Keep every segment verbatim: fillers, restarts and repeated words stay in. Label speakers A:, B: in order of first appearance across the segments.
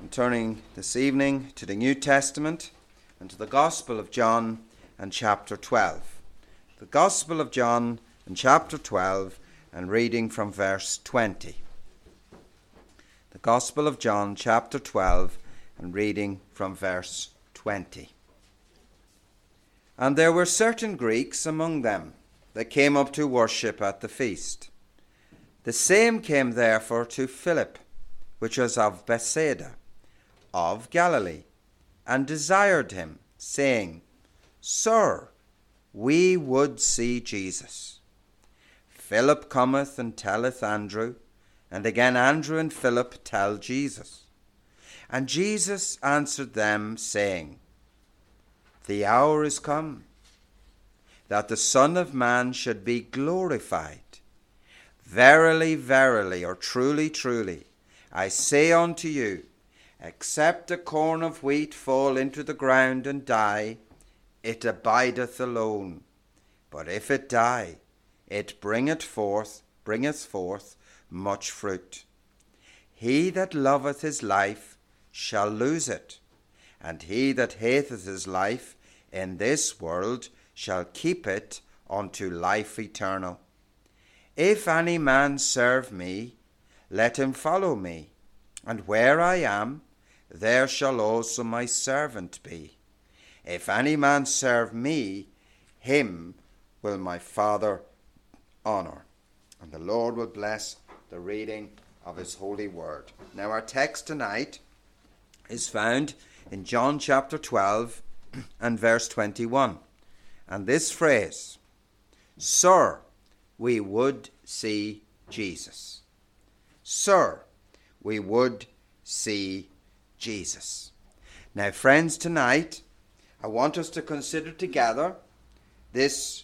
A: I'm turning this evening to the New Testament and to the Gospel of John and chapter twelve. The Gospel of John and chapter twelve, and reading from verse twenty. The Gospel of John chapter twelve and reading from verse twenty. And there were certain Greeks among them that came up to worship at the feast. The same came therefore to Philip, which was of Bethsaida, of Galilee, and desired him, saying, Sir, we would see Jesus. Philip cometh and telleth Andrew, and again Andrew and Philip tell Jesus. And Jesus answered them, saying, The hour is come, that the Son of Man should be glorified. Verily, verily, or truly, truly, I say unto you, except a corn of wheat fall into the ground and die, it abideth alone. But if it die, it bringeth forth, bringeth forth much fruit. He that loveth his life shall lose it, and he that hateth his life in this world shall keep it unto life eternal. If any man serve me, let him follow me, and where I am, there shall also my servant be. If any man serve me, him will my Father honour. And the Lord will bless the reading of his holy word. Now our text tonight is found in John chapter twelve and verse twenty-one. And this phrase, Sir, we would see Jesus. Sir, we would see Jesus. Now, friends, tonight I want us to consider together this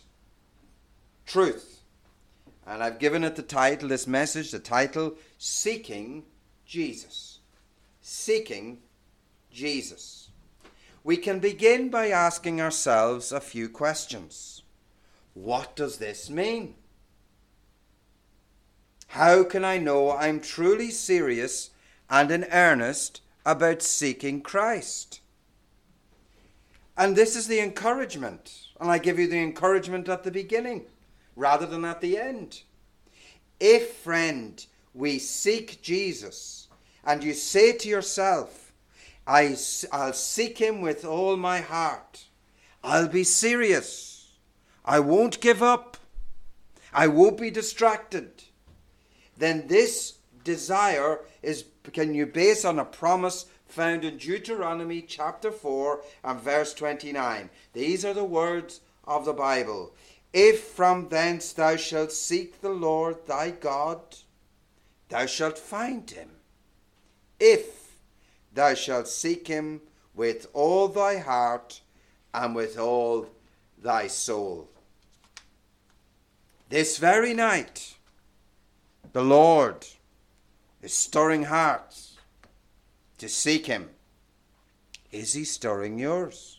A: truth. And I've given it the title, this message, the title, Seeking Jesus. Seeking Jesus. We can begin by asking ourselves a few questions. What does this mean? How can I know I'm truly serious and in earnest about seeking Christ? And this is the encouragement. And I give you the encouragement at the beginning rather than at the end. If, friend, we seek Jesus, and you say to yourself, I, I'll seek him with all my heart. I'll be serious. I won't give up. I won't be distracted. Then this desire is can you base on a promise found in Deuteronomy chapter four and verse twenty-nine. These are the words of the Bible. If from thence thou shalt seek the Lord thy God, thou shalt find him. If thou shalt seek him with all thy heart and with all thy soul. This very night, the Lord is stirring hearts to seek him. Is he stirring yours?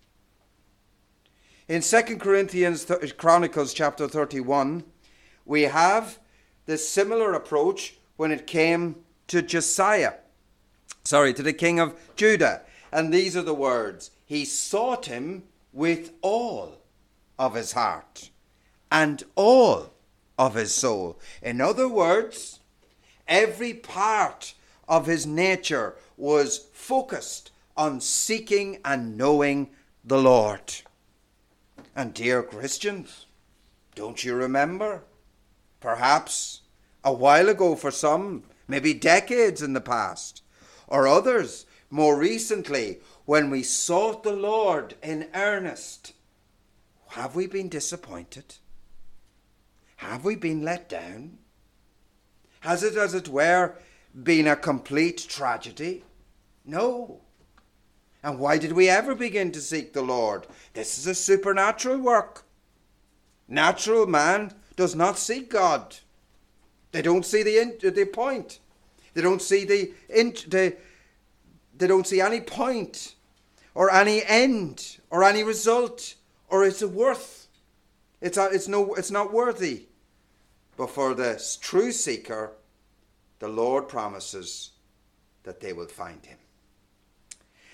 A: In Second Corinthians Chronicles chapter thirty-one, we have this similar approach when it came to Josiah. Sorry, to the king of Judah. And these are the words. He sought him with all of his heart and all of his soul. In other words, every part of his nature was focused on seeking and knowing the Lord. And dear Christians, don't you remember? Perhaps a while ago for some, maybe decades in the past, or others more recently, when we sought the Lord in earnest. Have we been disappointed? Have we been let down? Has it, as it were, been a complete tragedy? No. And why did we ever begin to seek the Lord? This is a supernatural work. Natural man does not seek God. They don't see the in, the point. They don't see the, in, the they don't see any point or any end or any result or it's a worth. It's a, it's no it's not worthy. But for the true seeker, the Lord promises that they will find him.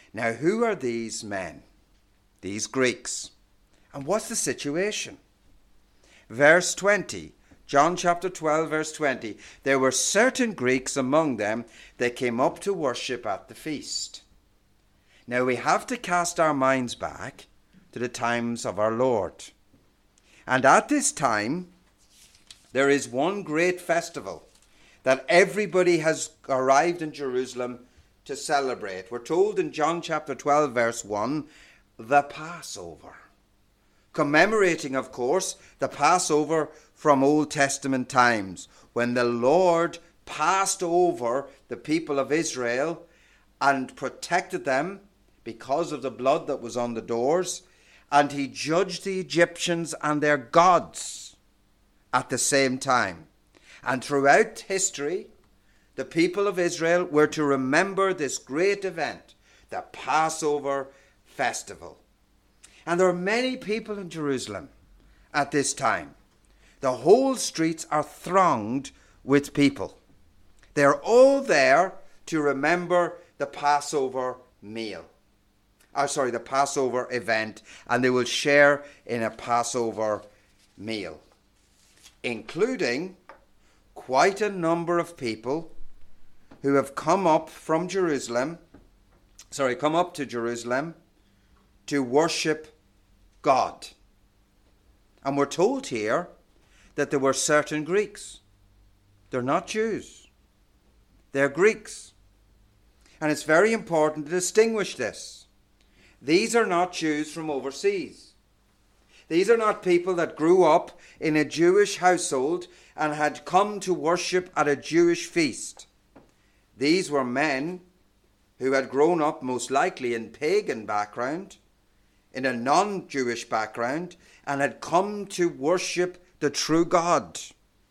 A: Now, who are these men? These Greeks. And what's the situation? Verse twenty, John chapter twelve, verse twenty. There were certain Greeks among them that came up to worship at the feast. Now, we have to cast our minds back to the times of our Lord. And at this time, there is one great festival that everybody has arrived in Jerusalem to celebrate. We're told in John chapter twelve, verse one, the Passover. Commemorating, of course, the Passover from Old Testament times, when the Lord passed over the people of Israel and protected them because of the blood that was on the doors, and he judged the Egyptians and their gods at the same time. And throughout history, the people of Israel were to remember this great event, the Passover festival. And there are many people in Jerusalem at this time. The whole streets are thronged with people. They're all there to remember the Passover meal. Oh, sorry, the Passover event, and they will share in a Passover meal, including quite a number of people who have come up from Jerusalem, sorry, come up to Jerusalem to worship God. And we're told here that there were certain Greeks. They're not Jews. They're Greeks. And it's very important to distinguish this. These are not Jews from overseas. These are not people that grew up in a Jewish household and had come to worship at a Jewish feast. These were men who had grown up most likely in pagan background, in a non-Jewish background, and had come to worship the true God.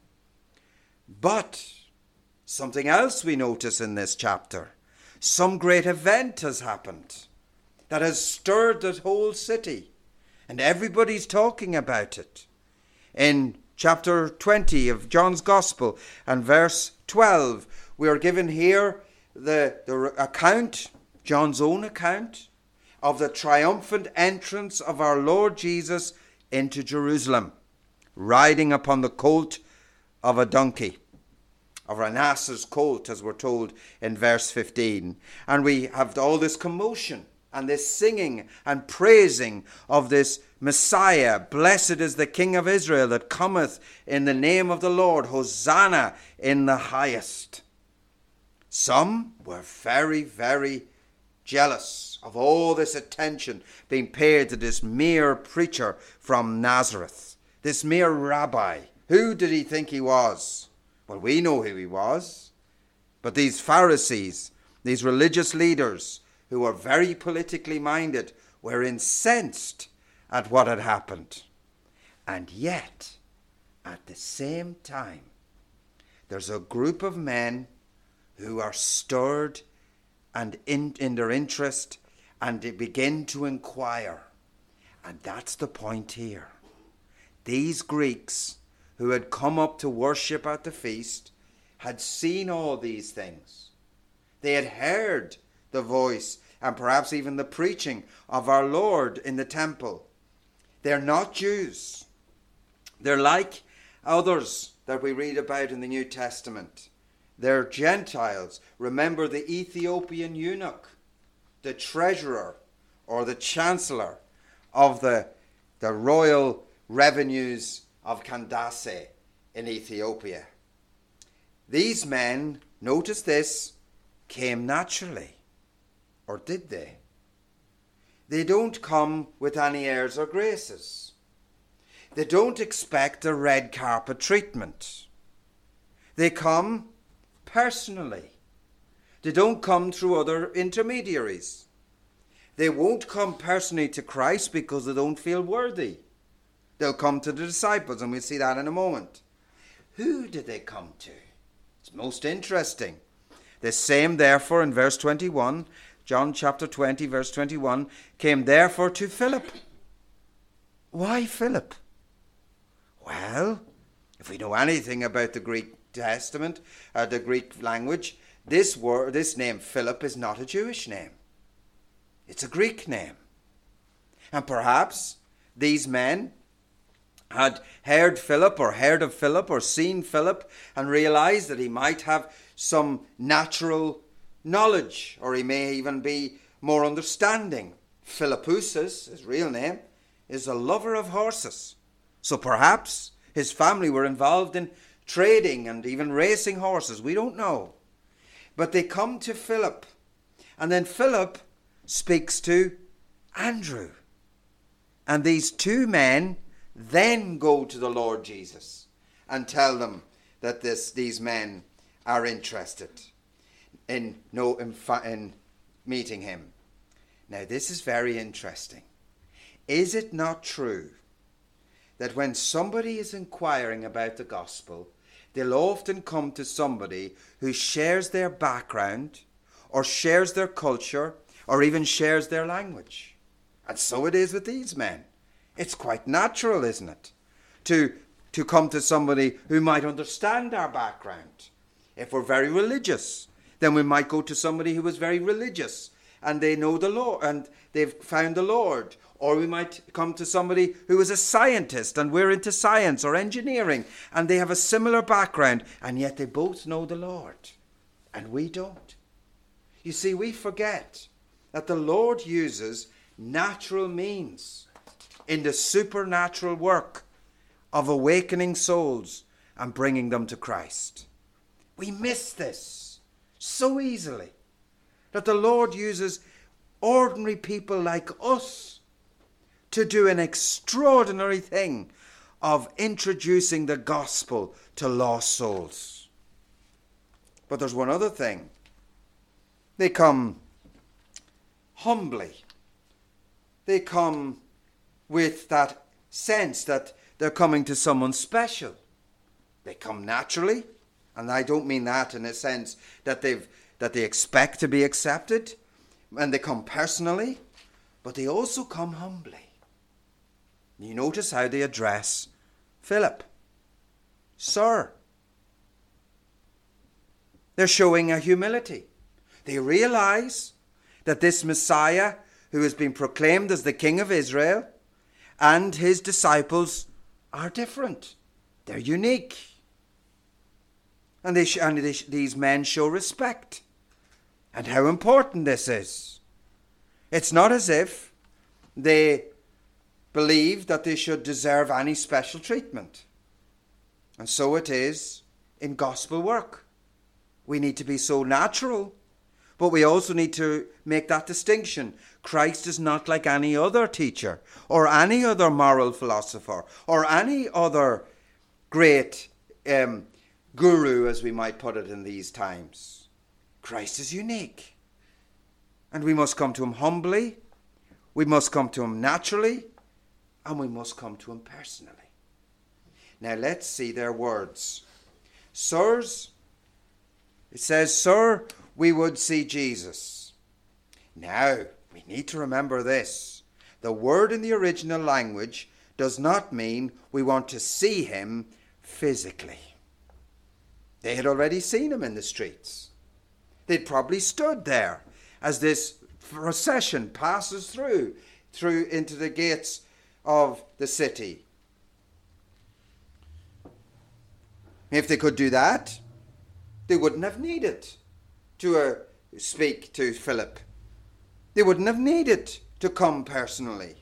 A: But something else we notice in this chapter. Some great event has happened that has stirred the whole city, and everybody's talking about it. In chapter twenty of John's Gospel and verse twelve, we are given here the, the account, John's own account, of the triumphant entrance of our Lord Jesus into Jerusalem, riding upon the colt of a donkey, of an ass's colt, as we're told in verse fifteen. And we have all this commotion and this singing and praising of this Messiah. Blessed is the King of Israel that cometh in the name of the Lord. Hosanna in the highest. Some were very, very jealous of all this attention being paid to this mere preacher from Nazareth, this mere rabbi. Who did he think he was? Well, we know who he was. But these Pharisees, these religious leaders who were very politically minded, were incensed at what had happened. And yet, at the same time, there's a group of men who are stirred and in, in their interest, and they begin to inquire. And that's the point here. These Greeks who had come up to worship at the feast had seen all these things. They had heard the voice and perhaps even the preaching of our Lord in the temple. They're not Jews. They're like others that we read about in the New Testament. They're Gentiles. Remember the Ethiopian eunuch, the treasurer or the chancellor of the, the royal revenues of Candace in Ethiopia. These men, notice this, came naturally. Or did they? They don't come with any airs or graces. They don't expect a red carpet treatment. They come personally. They don't come through other intermediaries. They won't come personally to Christ because they don't feel worthy. They'll come to the disciples, and we'll see that in a moment. Who did they come to? It's most interesting. The same, therefore, in verse twenty-one, John chapter twenty, verse twenty-one, came therefore to Philip. Why Philip? Well, if we know anything about the Greek Testament, uh, the Greek language, this word, this name Philip is not a Jewish name. It's a Greek name. And perhaps these men had heard Philip or heard of Philip or seen Philip and realized that he might have some natural knowledge, or he may even be more understanding. Philippusus, his real name, is a lover of horses. So perhaps his family were involved in trading and even racing horses. We don't know. But they come to Philip. And then Philip speaks to Andrew. And these two men then go to the Lord Jesus and tell them that this, these men are interested in, no, in, in meeting him. Now, this is very interesting. Is it not true that when somebody is inquiring about the gospel, they'll often come to somebody who shares their background or shares their culture or even shares their language? And so it is with these men. It's quite natural, isn't it, to, to come to somebody who might understand our background. If we're very religious, then we might go to somebody who is very religious and they know the Lord and they've found the Lord. Or we might come to somebody who is a scientist and we're into science or engineering and they have a similar background and yet they both know the Lord and we don't. You see, we forget that the Lord uses natural means in the supernatural work of awakening souls and bringing them to Christ. We miss this so easily, that the Lord uses ordinary people like us to do an extraordinary thing of introducing the gospel to lost souls. But there's one other thing. They come humbly. They come with that sense that they're coming to someone special. They come naturally, and I don't mean that in a sense that they've that they expect to be accepted, and they come personally, but they also come humbly. You notice how they address Philip. Sir. They're showing a humility. They realize that this Messiah, who has been proclaimed as the King of Israel, and his disciples are different. They're unique. And, they sh- and they sh- these men show respect. And how important this is. It's not as if they believe that they should deserve any special treatment. And so it is in gospel work. We need to be so natural, but we also need to make that distinction. Christ is not like any other teacher or any other moral philosopher or any other great um, guru, as we might put it in these times. Christ is unique. And we must come to him humbly, we must come to him naturally, and we must come to him personally. Now let's see their words. Sirs, it says, Sir, we would see Jesus. Now, we need to remember this. The word in the original language does not mean we want to see him physically. They had already seen him in the streets. They'd probably stood there as this procession passes through, through into the gates of the city. If they could do that, they wouldn't have needed to uh, speak to Philip. They wouldn't have needed to come personally.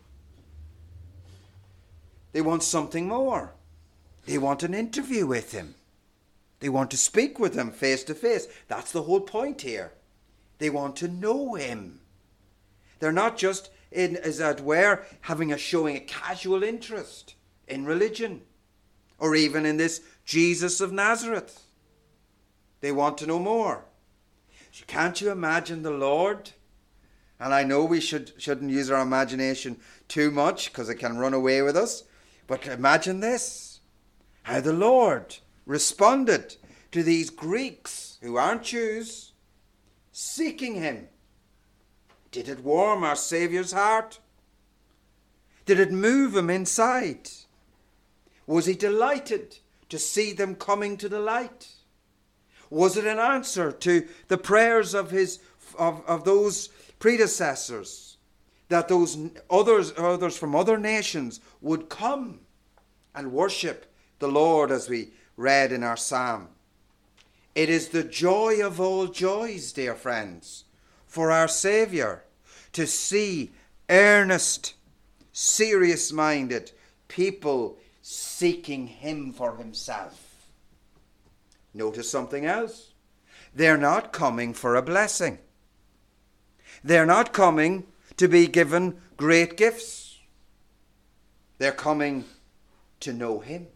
A: They want something more. They want an interview with him. They want to speak with him face to face. That's the whole point here. They want to know him. They're not just, in, as it were, having a showing a casual interest in religion or even in this Jesus of Nazareth. They want to know more. Can't you imagine the Lord? And I know we should, shouldn't use our imagination too much because it can run away with us. But imagine this. How the Lord responded to these Greeks who aren't Jews, seeking him. Did it warm our Saviour's heart? Did it move him inside? Was he delighted to see them coming to the light? Was it an answer to the prayers of his of, of those predecessors that those others, others from other nations would come and worship the Lord, as we read in our psalm. It is the joy of all joys, dear friends, for our Saviour to see earnest, serious-minded people seeking him for himself. Notice something else. They're not coming for a blessing. They're not coming to be given great gifts. They're coming to know him.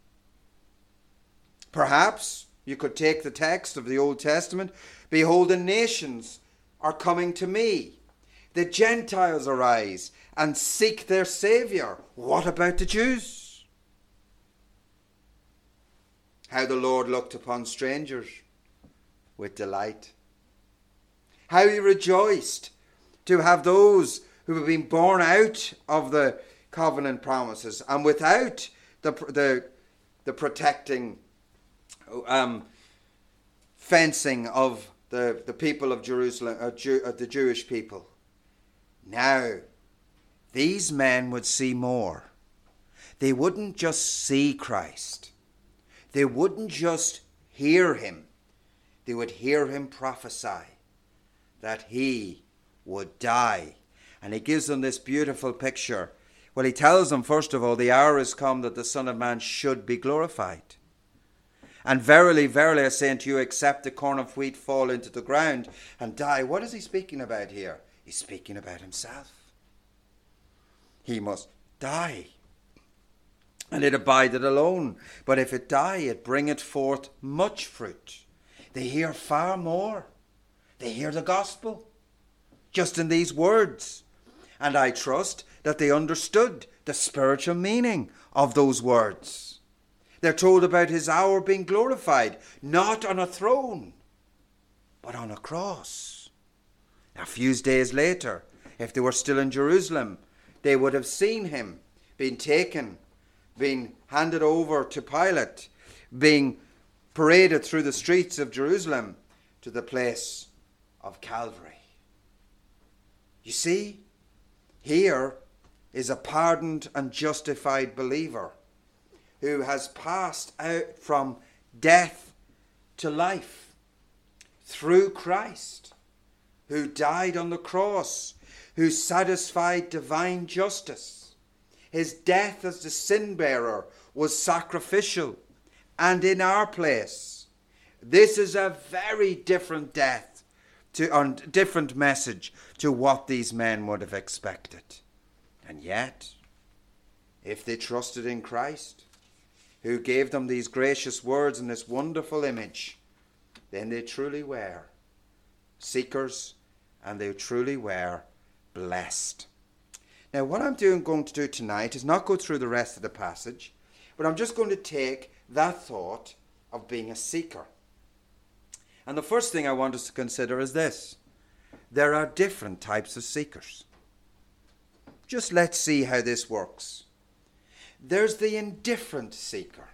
A: Perhaps you could take the text of the Old Testament. Behold, the nations are coming to me. The Gentiles arise and seek their Saviour. What about the Jews? How the Lord looked upon strangers with delight. How he rejoiced to have those who have been born out of the covenant promises and without the the, the protecting um, fencing of the, the people of Jerusalem, uh, Jew, uh, the Jewish people. Now, these men would see more. They wouldn't just see Christ. They wouldn't just hear him. They would hear him prophesy that he would die. And he gives them this beautiful picture. Well, he tells them, first of all, the hour is come that the Son of Man should be glorified. And verily, verily, I say unto you, except the corn of wheat fall into the ground and die. What is he speaking about here? He's speaking about himself. He must die. And it abideth alone. But if it die, it bringeth forth much fruit. They hear far more. They hear the gospel just in these words. And I trust that they understood the spiritual meaning of those words. They're told about his hour being glorified, not on a throne, but on a cross. A few days later, if they were still in Jerusalem, they would have seen him being taken, being handed over to Pilate, being paraded through the streets of Jerusalem to the place of Calvary. You see, here is a pardoned and justified believer who has passed out from death to life through Christ, who died on the cross, who satisfied divine justice. His death as the sin bearer was sacrificial and in our place. This is a very different death, to a different message to what these men would have expected. And yet, if they trusted in Christ, who gave them these gracious words and this wonderful image, then they truly were seekers and they truly were blessed. Now, what I'm doing, going to do tonight is not go through the rest of the passage, but I'm just going to take that thought of being a seeker. And the first thing I want us to consider is this. There are different types of seekers. Just let's see how this works. There's the indifferent seeker.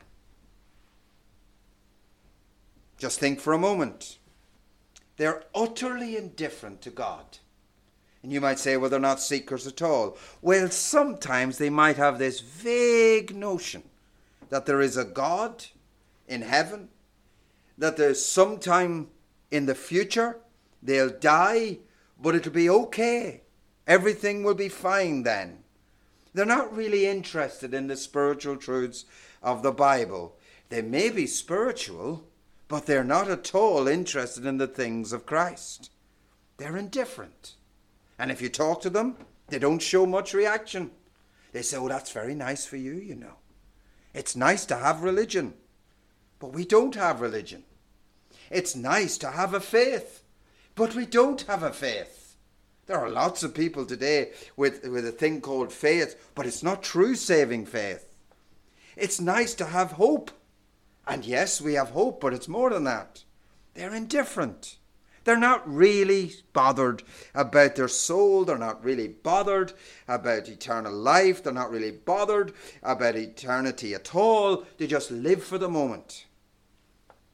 A: Just think for a moment. They're utterly indifferent to God. And you might say, well, they're not seekers at all. Well, sometimes they might have this vague notion that there is a God in heaven, that there's sometime in the future they'll die, but it'll be okay. Everything will be fine then. They're not really interested in the spiritual truths of the Bible. They may be spiritual, but they're not at all interested in the things of Christ. They're indifferent. And if you talk to them, they don't show much reaction. They say, oh, that's very nice for you, you know. It's nice to have religion, but we don't have religion. It's nice to have a faith, but we don't have a faith. There are lots of people today with, with a thing called faith, but it's not true saving faith. It's nice to have hope. And yes, we have hope, but it's more than that. They're indifferent. They're not really bothered about their soul. They're not really bothered about eternal life. They're not really bothered about eternity at all. They just live for the moment.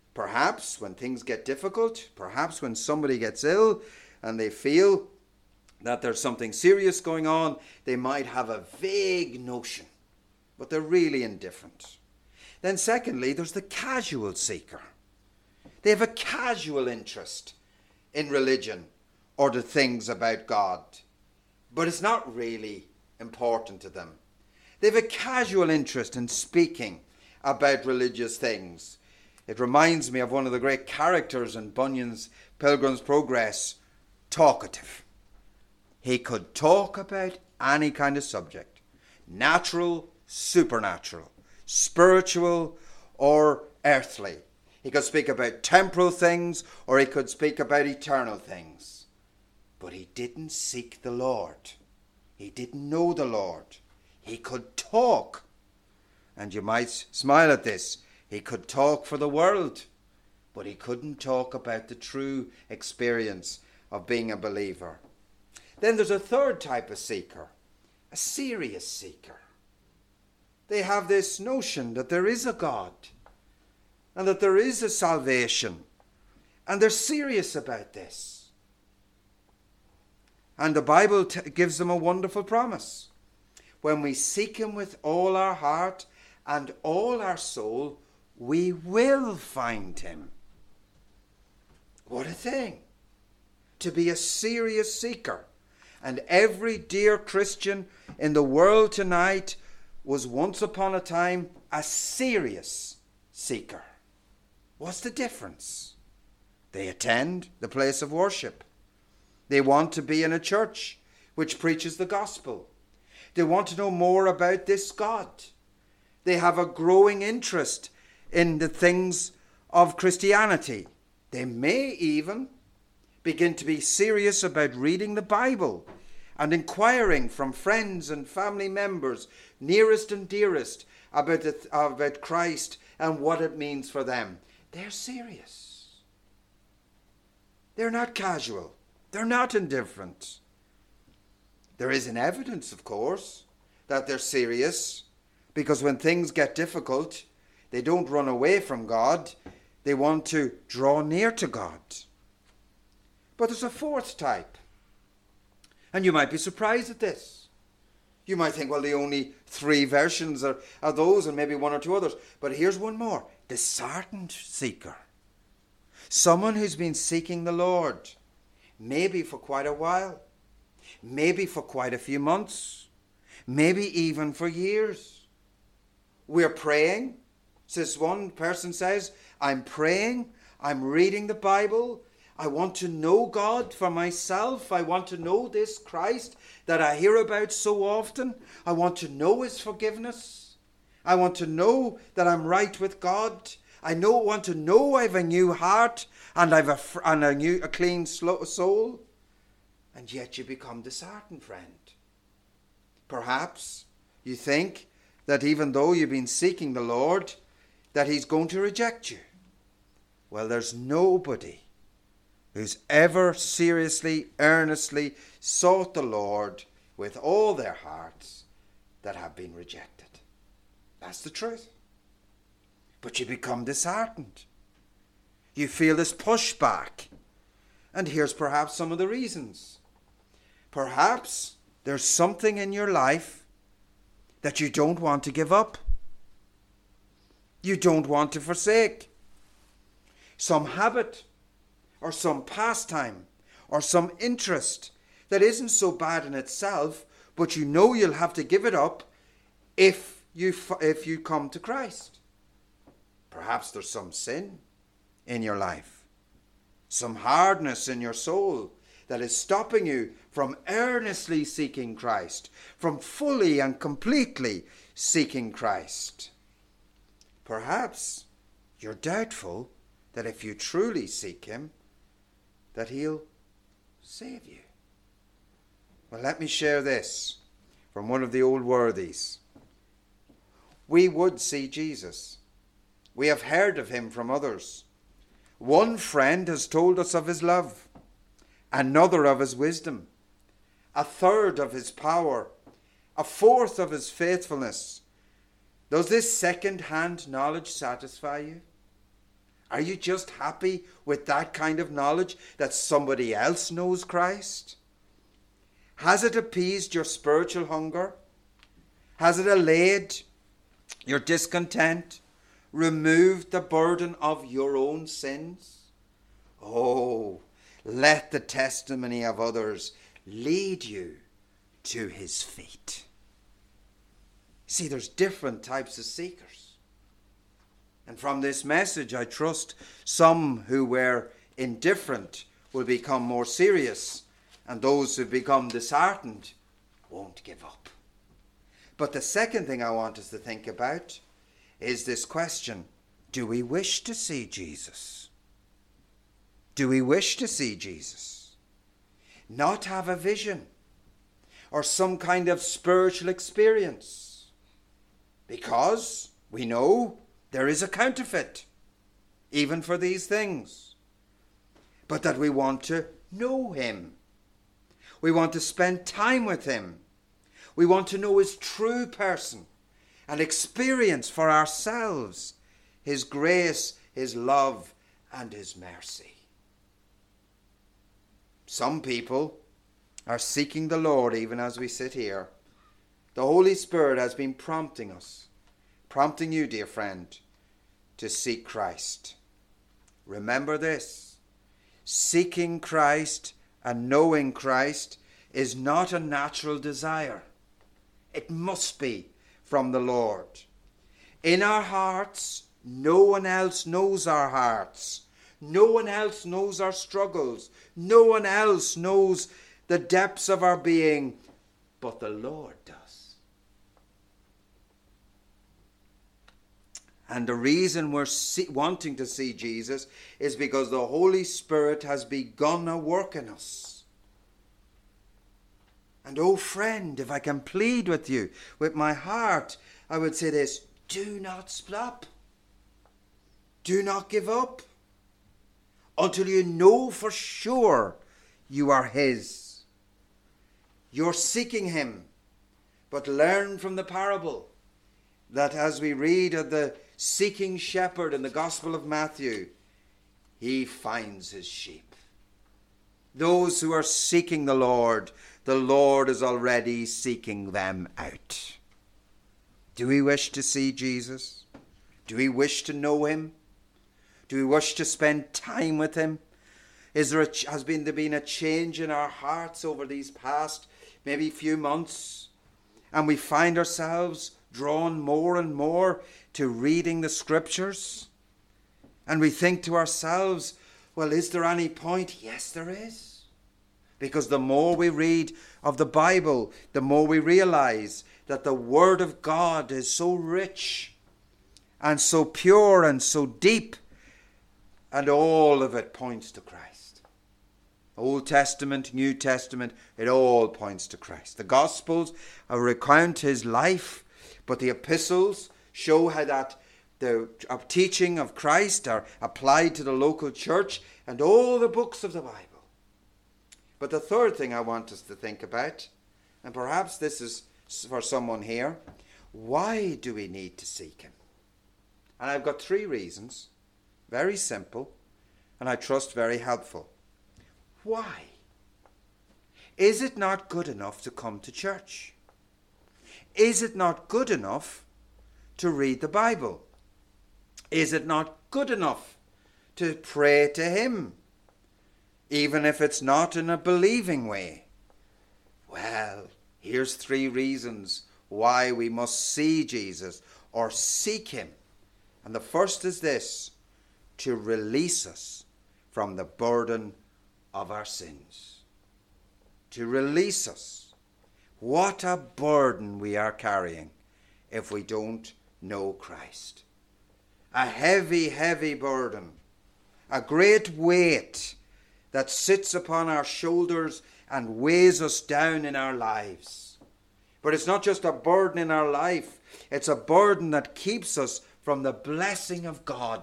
A: Perhaps when things get difficult, perhaps when somebody gets ill and they feel that there's something serious going on, they might have a vague notion, but they're really indifferent. Then secondly, there's the casual seeker. They have a casual interest in religion or the things about God, but it's not really important to them. They have a casual interest in speaking about religious things. It reminds me of one of the great characters in Bunyan's Pilgrim's Progress, talkative. He could talk about any kind of subject, natural, supernatural, spiritual or earthly. He could speak about temporal things or he could speak about eternal things. But he didn't seek the Lord. He didn't know the Lord. He could talk. And you might smile at this. He could talk for the world, but he couldn't talk about the true experience of being a believer. Then there's a third type of seeker, a serious seeker. They have this notion that there is a God and that there is a salvation, and they're serious about this. And the Bible t- gives them a wonderful promise. When we seek him with all our heart and all our soul, we will find him. What a thing to be a serious seeker. And every dear Christian in the world tonight was once upon a time a serious seeker. What's the difference? They attend the place of worship. They want to be in a church which preaches the gospel. They want to know more about this God. They have a growing interest in the things of Christianity. They may even begin to be serious about reading the Bible and inquiring from friends and family members, nearest and dearest, about, the, about Christ and what it means for them. They're serious. They're not casual. They're not indifferent. There is an evidence, of course, that they're serious, because when things get difficult, they don't run away from God. They want to draw near to God. But there's a fourth type. And you might be surprised at this. You might think, well, the only three versions are, are those and maybe one or two others. But here's one more. Disheartened seeker. Someone who's been seeking the Lord, maybe for quite a while, maybe for quite a few months, maybe even for years. We're praying. Says one person says, I'm praying, I'm reading the Bible, I want to know God for myself, I want to know this Christ that I hear about so often, I want to know his forgiveness, I want to know that I'm right with God, I know, want to know I have a new heart and I've a, and a, new, a clean soul, and yet you become disheartened, friend. Perhaps you think that even though you've been seeking the Lord, that he's going to reject you. Well, there's nobody who's ever seriously, earnestly sought the Lord with all their hearts that have been rejected. That's the truth. But you become disheartened. You feel this pushback. And here's perhaps some of the reasons. Perhaps there's something in your life that you don't want to give up. You don't want to forsake. Some habit or some pastime or some interest that isn't so bad in itself, but you know you'll have to give it up if you if you come to Christ. Perhaps there's some sin in your life, some hardness in your soul that is stopping you from earnestly seeking Christ, from fully and completely seeking Christ. Perhaps you're doubtful that if you truly seek him, that he'll save you. Well, let me share this from one of the old worthies. We would see Jesus. We have heard of him from others. One friend has told us of his love, another of his wisdom, a third of his power, a fourth of his faithfulness. Does this second-hand knowledge satisfy you? Are you just happy with that kind of knowledge that somebody else knows Christ? Has it appeased your spiritual hunger? Has it allayed your discontent? Removed the burden of your own sins? Oh, let the testimony of others lead you to his feet. See, there's different types of seekers. And from this message, I trust some who were indifferent will become more serious, and those who become disheartened won't give up. But the second thing I want us to think about is this question: do we wish to see Jesus? Do we wish to see Jesus? Not have a vision or some kind of spiritual experience, because we know there is a counterfeit, even for these things. But that we want to know him. We want to spend time with him. We want to know his true person and experience for ourselves his grace, his love, and his mercy. Some people are seeking the Lord even as we sit here. The Holy Spirit has been prompting us, prompting you, dear friend, to seek Christ. Remember this: seeking Christ and knowing Christ is not a natural desire. It must be from the Lord. In our hearts, no one else knows our hearts. No one else knows our struggles. No one else knows the depths of our being, but the Lord does. And the reason we're see- wanting to see Jesus is because the Holy Spirit has begun a work in us. And oh friend, if I can plead with you with my heart, I would say this: do not stop. Do not give up until you know for sure you are his. You're seeking him. But learn from the parable that as we read of the seeking shepherd in the Gospel of Matthew, he finds his sheep. Those who are seeking the Lord, the Lord is already seeking them out. Do we wish to see Jesus? Do we wish to know him? Do we wish to spend time with him? Is there a, has been, there been a change in our hearts over these past maybe few months? And we find ourselves drawn more and more to reading the scriptures? And we think to ourselves, well, is there any point? Yes, there is. Because the more we read of the Bible, the more we realize that the Word of God is so rich and so pure and so deep, and all of it points to Christ. Old Testament, New Testament, it all points to Christ. The Gospels recount his life, but the epistles show how that the teaching of Christ are applied to the local church and all the books of the Bible. But the third thing I want us to think about, and perhaps this is for someone here, why do we need to seek him? And I've got three reasons, very simple, and I trust very helpful. Why? Is it not good enough to come to church? Is it not good enough to read the Bible? Is it not good enough to pray to him, even if it's not in a believing way? Well, here's three reasons why we must see Jesus or seek him. And the first is this: to release us from the burden of our sins. To release us. What a burden we are carrying if we don't know Christ. A heavy, heavy burden. A great weight that sits upon our shoulders and weighs us down in our lives. But it's not just a burden in our life. It's a burden that keeps us from the blessing of God.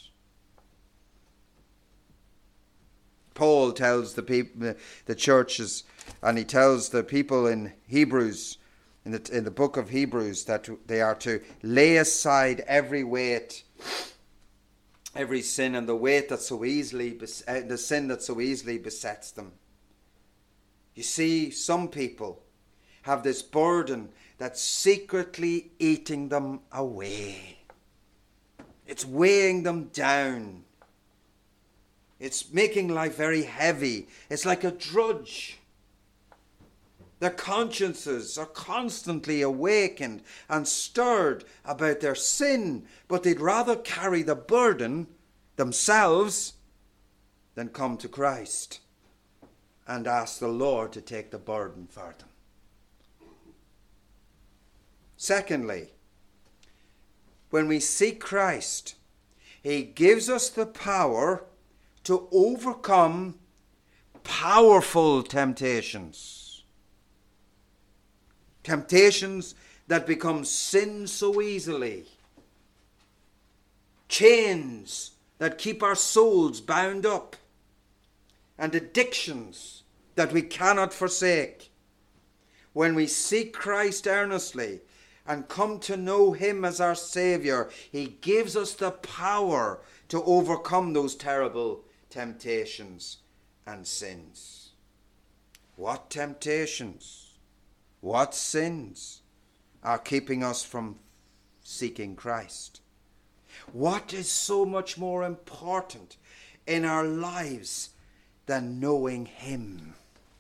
A: Paul tells the people, the churches, and he tells the people in Hebrews, in the in the book of Hebrews, that they are to lay aside every weight, every sin, and the weight that so easily, the sin that so easily besets them. You see, some people have this burden that's secretly eating them away. It's weighing them down. It's making life very heavy. It's like a drudge. Their consciences are constantly awakened and stirred about their sin, but they'd rather carry the burden themselves than come to Christ and ask the Lord to take the burden for them. Secondly, when we seek Christ, he gives us the power to overcome powerful temptations. Temptations that become sin so easily. Chains that keep our souls bound up. And addictions that we cannot forsake. When we seek Christ earnestly and come to know him as our Saviour, he gives us the power to overcome those terrible temptations and sins. What temptations, what sins are keeping us from seeking Christ? What is so much more important in our lives than knowing him?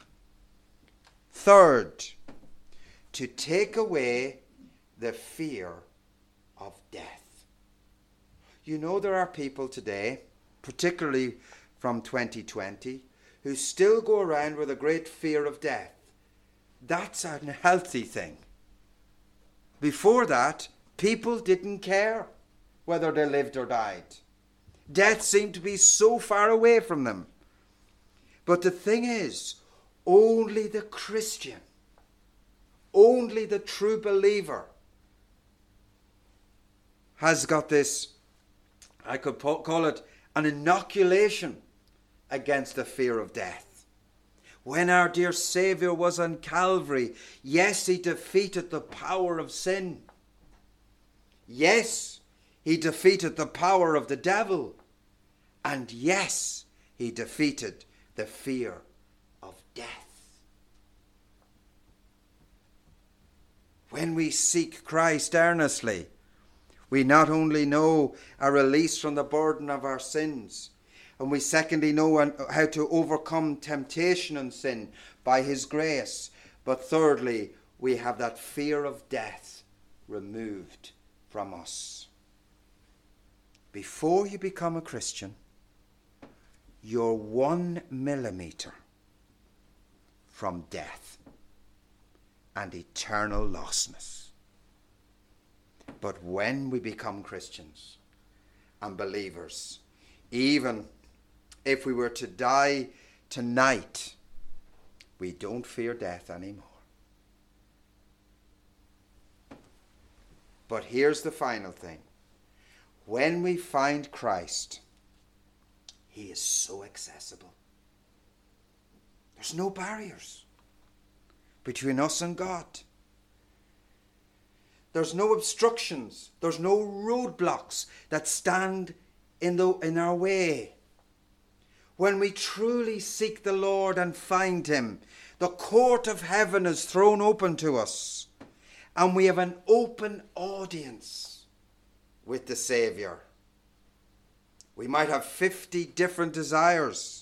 A: Third, to take away the fear of death. You know, there are people today, particularly from twenty twenty, who still go around with a great fear of death. That's an unhealthy thing. Before that, people didn't care whether they lived or died. Death seemed to be so far away from them. But the thing is, only the Christian, only the true believer has got this, I could call it an inoculation against the fear of death. When our dear Saviour was on Calvary, yes, he defeated the power of sin. Yes, he defeated the power of the devil. And yes, he defeated the fear of death. When we seek Christ earnestly, we not only know a release from the burden of our sins, and we secondly know how to overcome temptation and sin by his grace, but thirdly, we have that fear of death removed from us. Before you become a Christian, you're one millimeter from death and eternal lostness. But when we become Christians and believers, even if we were to die tonight, we don't fear death anymore. But here's the final thing. When we find Christ, he is so accessible. There's no barriers between us and God. There's no obstructions. There's no roadblocks that stand in, the, in our way. When we truly seek the Lord and find him, the court of heaven is thrown open to us, and we have an open audience with the Saviour. We might have fifty different desires,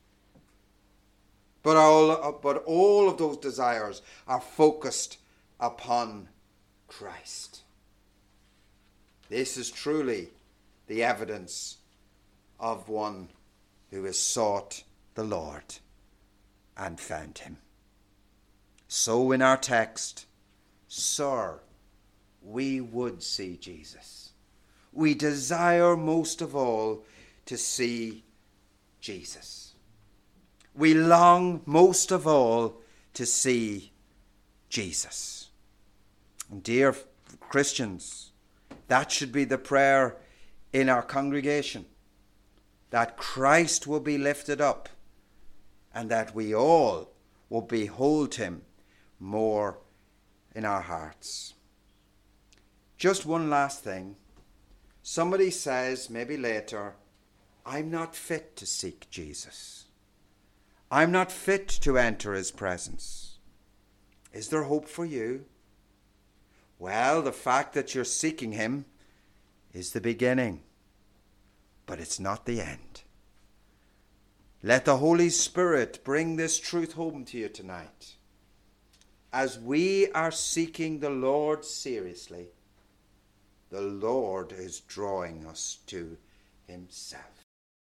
A: but all, but all of those desires are focused upon Christ. This is truly the evidence of one who has sought the Lord and found him. So in our text, Sir, we would see Jesus. We desire most of all to see Jesus. We long most of all to see Jesus. And dear Christians, that should be the prayer in our congregation, that Christ will be lifted up and that we all will behold him more in our hearts. Just one last thing. Somebody says, maybe later, I'm not fit to seek Jesus. I'm not fit to enter his presence. Is there hope for you? Well, the fact that you're seeking him is the beginning, but it's not the end. Let the Holy Spirit bring this truth home to you tonight. As we are seeking the Lord seriously, the Lord is drawing us to himself.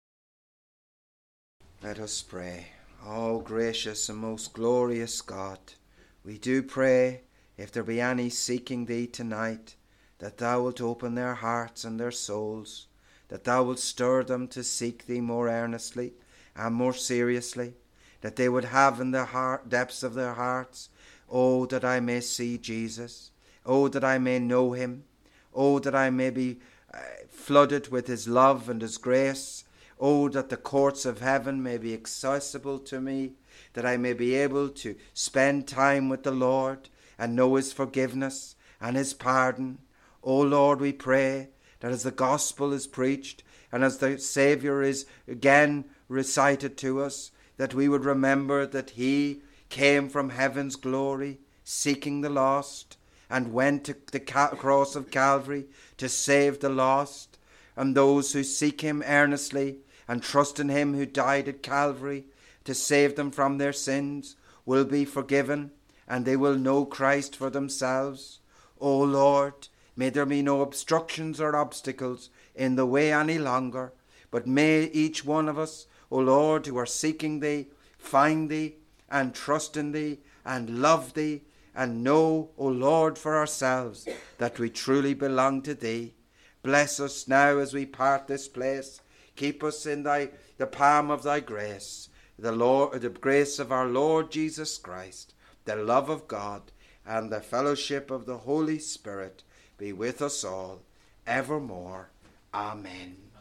A: Let us pray. Oh, gracious and most glorious God, we do pray, if there be any seeking thee tonight, that thou wilt open their hearts and their souls, that thou wilt stir them to seek thee more earnestly and more seriously, that they would have in the heart, depths of their hearts, oh, that I may see Jesus, oh, that I may know him, oh, that I may be uh, flooded with his love and his grace, oh, that the courts of heaven may be accessible to me, that I may be able to spend time with the Lord and know his forgiveness and his pardon. O Lord, we pray that as the gospel is preached and as the Saviour is again recited to us, that we would remember that he came from heaven's glory, seeking the lost, and went to the cross of Calvary to save the lost. And those who seek him earnestly and trust in him who died at Calvary to save them from their sins will be forgiven, and they will know Christ for themselves. O Lord, may there be no obstructions or obstacles in the way any longer, but may each one of us, O Lord, who are seeking thee, find thee and trust in thee and love thee, and know, O Lord, for ourselves that we truly belong to thee. Bless us now as we part this place. Keep us in thy the palm of thy grace, the Lord, the grace of our Lord Jesus Christ, the love of God, and the fellowship of the Holy Spirit be with us all evermore. Amen.